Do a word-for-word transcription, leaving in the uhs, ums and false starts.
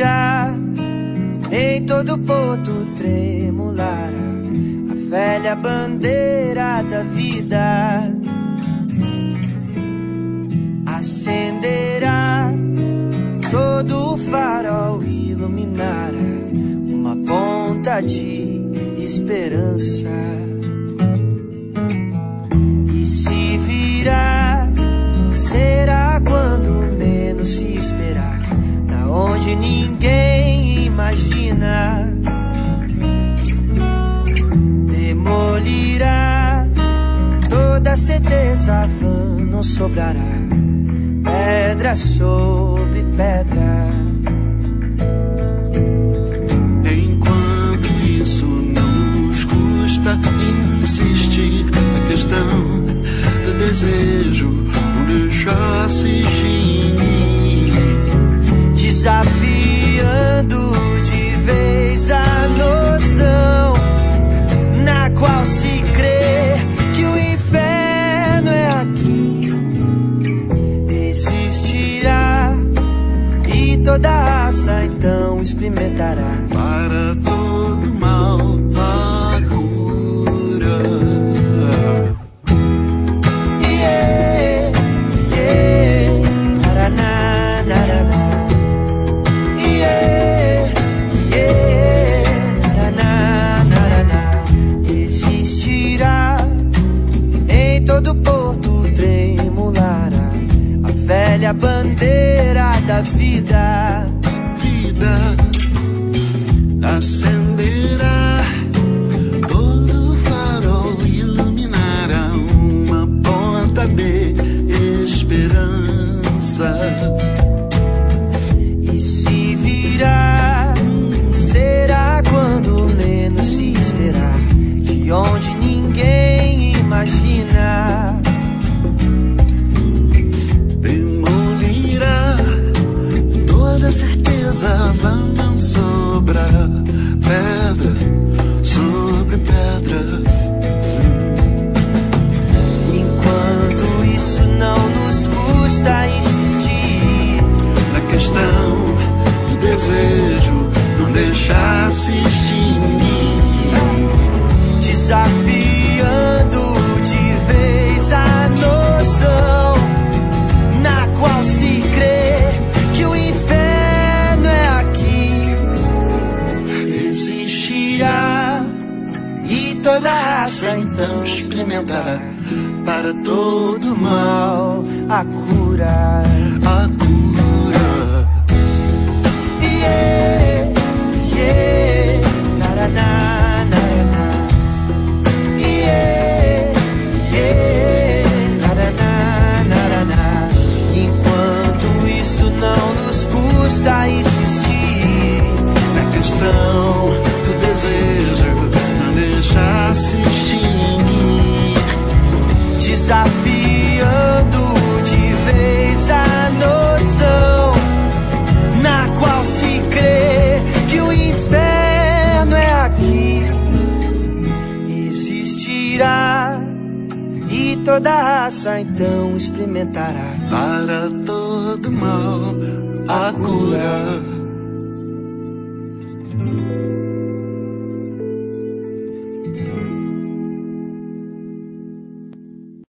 virá, em todo porto tremulará a velha bandeira da vida. Acenderá, todo o farol iluminará uma ponta de esperança. E se virá, será quando menos se esperar, da onde ninguém imagina. Demolirá, toda certeza vã não sobrará, pedra sobre pedra. Enquanto isso não nos custa insistir na questão do desejo, não deixar se extinguir, desafiando de vez a noção na qual se crê que o inferno é aqui. Existirá e toda raça então experimentará para todo mal a cura. Yeah, yeah, naraná, naraná. Yeah, yeah, naraná, naraná. Existirá em todo porto tremulará a velha bandeira da vida. Vida acenderá, todo farol iluminará uma ponta de esperança. E se virá, será quando menos se esperar, de onde ninguém imagina. Demolirá, toda certeza vã não sobra, pedra sobre pedra. Enquanto isso não nos custa insistir Na questão do desejo, não deixar se extinguir, desafiando de vez a noção na qual se crê que o inferno é aqui. Existirá e toda raça então experimentará para todo mal mal a cura. a cura. Yeah, yeah, naraná, naraná. Yeah, yeah, naraná, naraná. Enquanto isso não nos custa insistir Na questão do desejo, não deixar se extinguir, desafiando de vez a noção na qual se crê que o inferno é aqui. Existirá e toda raça então experimentará para todo mal a cura.